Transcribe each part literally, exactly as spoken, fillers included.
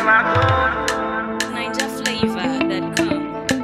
Niger Flavor dot com.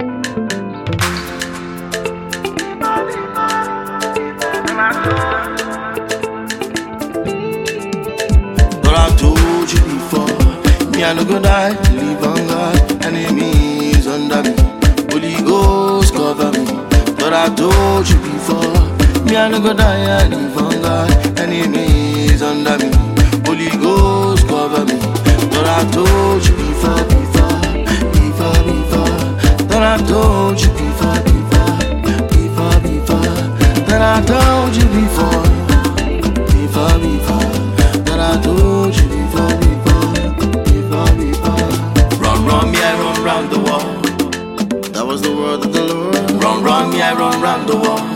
But I told you before, me I no go die, live on God, enemies under me, Holy Ghost cover me. But I told you before, me I no go die, live on God, enemies under me, Holy Ghost cover me. But I told you before, before, before, before, that I told you before, before, before, before, that I told you before, before, before, that I told you before, before, before, before. Run, run, me I run round the world. That was the word of the Lord. Run, run, me I run round the world.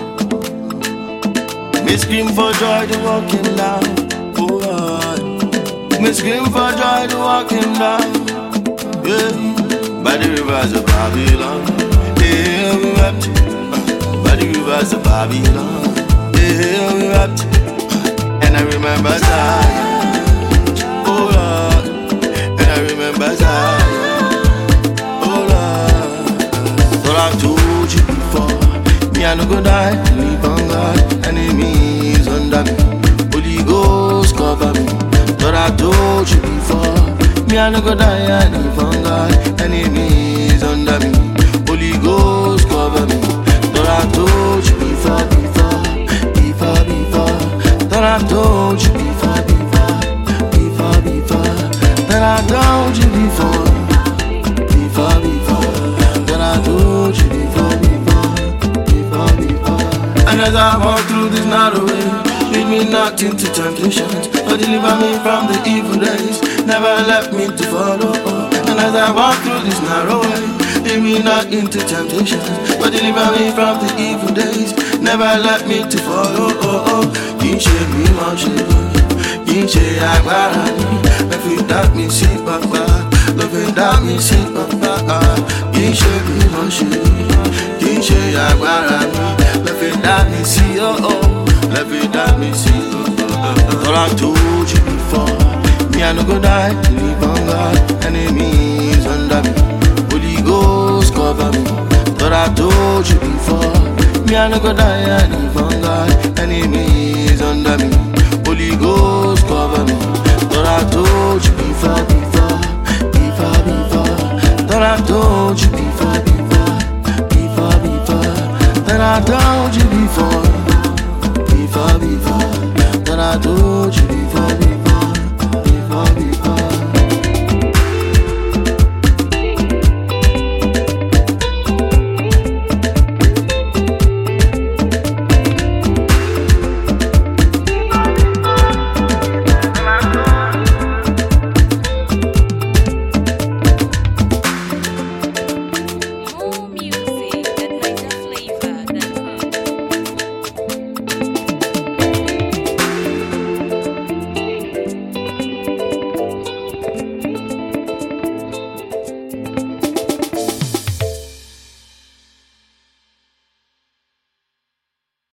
Me scream for joy to walk him down. Oh Lord. Me scream for joy to walk him down. Yeah. By the rivers of Babylon. Yeah, we wept. By the rivers of Babylon. Yeah, we wept. And I remember Zion. Oh Lord. And I remember Zion. Oh Lord. But I told you before, me I no go die, live on God, enemies under me, Holy Ghost cover me. But I told you before, me I no go die, live on God, enemies under me, Holy Ghost cover me. But I told you before, before, before, before, that I told you before, before, before, before, that I told you before, before, before, that I told you before, before, before, before. And as I walk through this narrow way, lead me not into temptations, but deliver me from the evil days. Never let me to follow. And as I walk through this narrow way, lead me not into temptations, but deliver me from the evil days. Never let me to follow. Kì í ṣe bí wọ́n ṣe bí, kì í ṣe agbára mi. Ló fi dá mi sí bàbá, ló fi dá mi sí bàbá. Kì í ṣe bí wọ́n ṣe bí, kì í ṣe agbára mi. Ló fi dá mi sí oh oh, ló fi dá mi sí oh oh. But I told you before, me I no go die, live on God, enemies under me, Holy Ghost cover me. But I told you before, me I no go die, live on God, enemies under me,